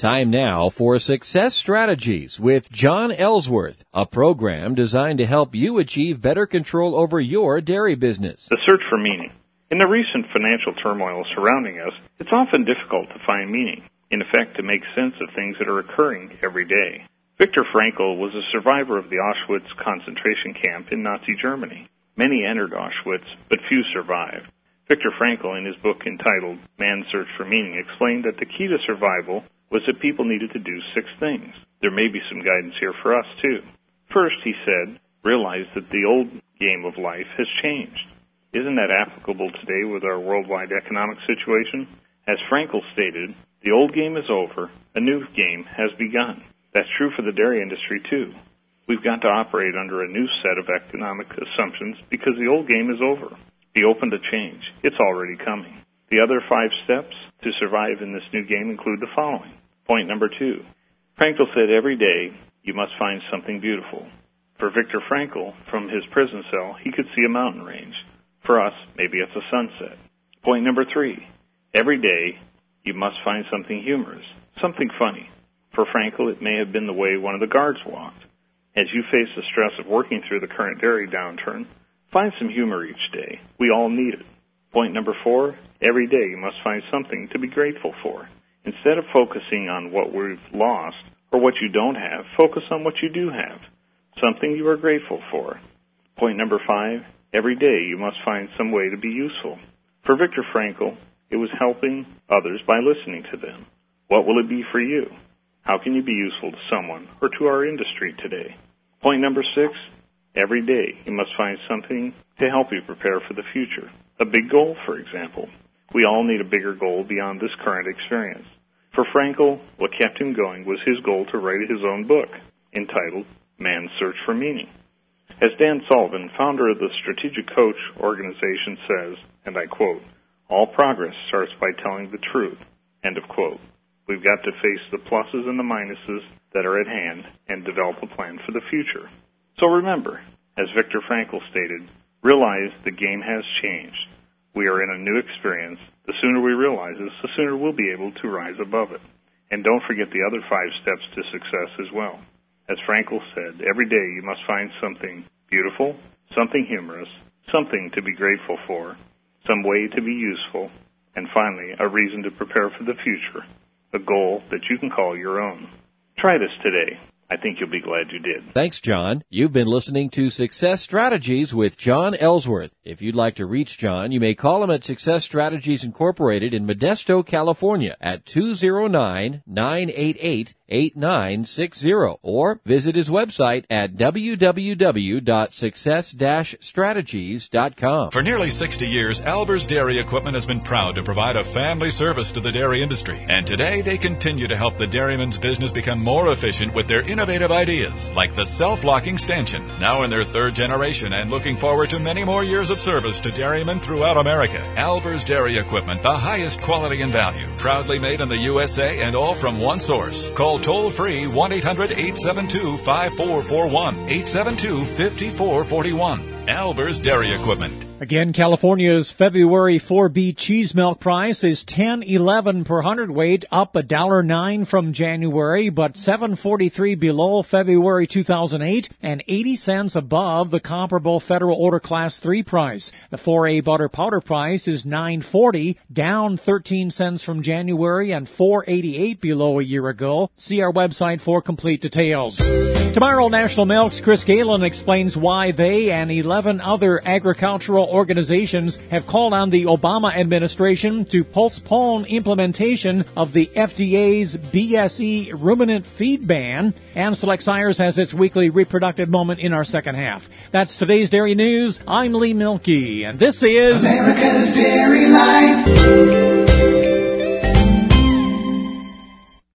Time now for Success Strategies with John Ellsworth, a program designed to help you achieve better control over your dairy business. The search for meaning. In the recent financial turmoil surrounding us, it's often difficult to find meaning, in effect to make sense of things that are occurring every day. Viktor Frankl was a survivor of the Auschwitz concentration camp in Nazi Germany. Many entered Auschwitz, but few survived. Viktor Frankl, in his book entitled Man's Search for Meaning, explained that the key to survival was that people needed to do 6 things. There may be some guidance here for us, too. First, he said, realize that the old game of life has changed. Isn't that applicable today with our worldwide economic situation? As Frankl stated, the old game is over, a new game has begun. That's true for the dairy industry, too. We've got to operate under a new set of economic assumptions because the old game is over. Be open to change. It's already coming. The other 5 steps to survive in this new game include the following. Point number 2. Frankl said every day you must find something beautiful. For Viktor Frankl, from his prison cell, he could see a mountain range. For us, maybe it's a sunset. Point number 3. Every day you must find something humorous, something funny. For Frankl, it may have been the way one of the guards walked. As you face the stress of working through the current dairy downturn, find some humor each day. We all need it. Point number 4, every day you must find something to be grateful for. Instead of focusing on what we've lost or what you don't have, focus on what you do have, something you are grateful for. Point number 5, every day you must find some way to be useful. For Viktor Frankl, it was helping others by listening to them. What will it be for you? How can you be useful to someone or to our industry today? Point number 6, every day you must find something to help you prepare for the future. A big goal, for example. We all need a bigger goal beyond this current experience. For Frankl, what kept him going was his goal to write his own book, entitled Man's Search for Meaning. As Dan Sullivan, founder of the Strategic Coach organization, says, and I quote, all progress starts by telling the truth, end of quote. We've got to face the pluses and the minuses that are at hand and develop a plan for the future. So remember, as Viktor Frankl stated, realize the game has changed. We are in a new experience. The sooner we realize this, the sooner we'll be able to rise above it. And don't forget the other 5 steps to success as well. As Frankl said, every day you must find something beautiful, something humorous, something to be grateful for, some way to be useful, and finally, a reason to prepare for the future, a goal that you can call your own. Try this today. I think you'll be glad you did. Thanks, John. You've been listening to Success Strategies with John Ellsworth. If you'd like to reach John, you may call him at Success Strategies Incorporated in Modesto, California at 209-988-8960 or visit his website at www.success-strategies.com. For nearly 60 years, Albers Dairy Equipment has been proud to provide a family service to the dairy industry. And today, they continue to help the dairyman's business become more efficient with their innovative ideas, like the self-locking stanchion, now in their 3rd generation and looking forward to many more years of service to dairymen throughout America. Albers Dairy Equipment, the highest quality and value, proudly made in the USA and all from one source. Call toll-free 1-800-872-5441, 872-5441. Albers Dairy Equipment. Again, California's February 4B cheese milk price is $10.11 per hundredweight, up $1.09 from January, but $7.43 below February 2008 and 80 cents above the comparable Federal Order Class 3 price. The 4A butter powder price is $9.40, down 13 cents from January and $4.88 below a year ago. See our website for complete details. Tomorrow, National Milk's Chris Galen explains why they and 11 other agricultural organizations have called on the Obama administration to postpone implementation of the FDA's BSE ruminant feed ban. And Select Sires has its weekly reproductive moment in our second half. That's today's Dairy News. I'm Lee Milkey, and this is America's Dairy Line.